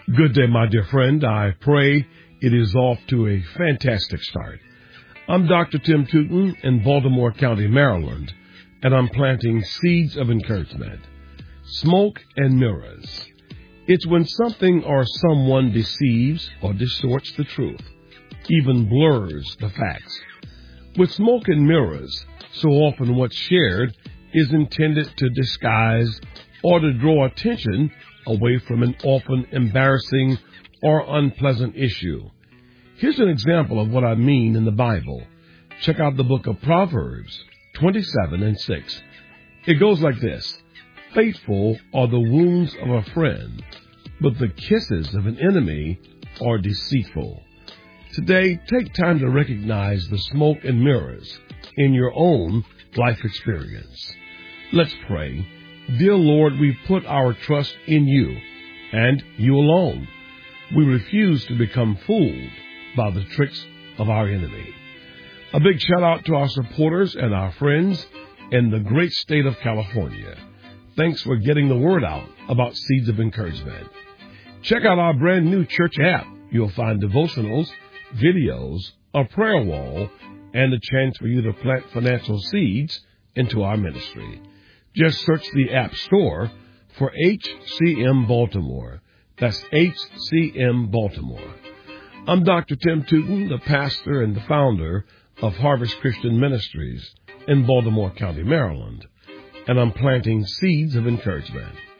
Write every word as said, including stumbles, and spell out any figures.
Good day, my dear friend. I pray it is off to a fantastic start. I'm Doctor Tim Tootin in Baltimore County, Maryland, and I'm planting seeds of encouragement. Smoke and mirrors. It's when something or someone deceives or distorts the truth, even blurs the facts. With smoke and mirrors, so often what's shared is intended to disguise or to draw attention away from an often embarrassing or unpleasant issue. Here's an example of what I mean in the Bible. Check out the book of Proverbs twenty-seven and six. It goes like this: Faithful are the wounds of a friend, but the kisses of an enemy are deceitful. Today, take time to recognize the smoke and mirrors in your own life experience. Let's pray. Dear Lord, we put our trust in you and you alone. We refuse to become fooled by the tricks of our enemy. A big shout out to our supporters and our friends in the great state of California. Thanks for getting the word out about Seeds of Encouragement. Check out our brand new church app. You'll find devotionals, videos, a prayer wall, and a chance for you to plant financial seeds into our ministry. Just search the App Store for H C M Baltimore. That's H C M Baltimore. I'm Doctor Tim Tootin, the pastor and the founder of Harvest Christian Ministries in Baltimore County, Maryland, and I'm planting seeds of encouragement.